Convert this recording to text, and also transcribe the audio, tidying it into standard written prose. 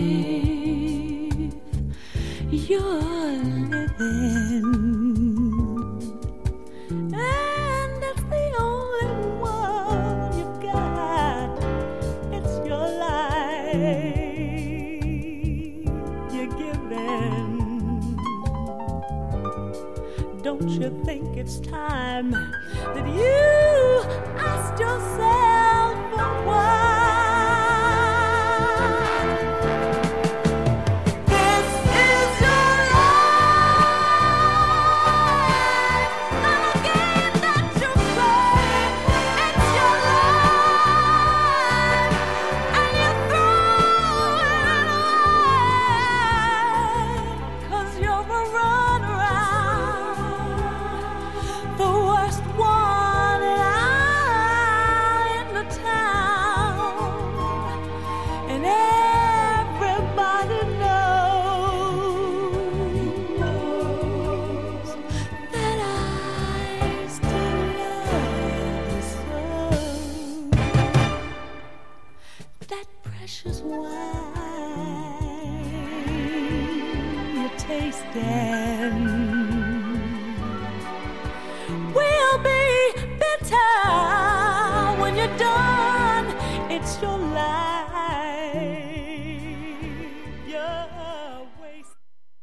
you're living, and that's the only one you've got. It's your life you're giving. Don't you think it's time that you asked yourself?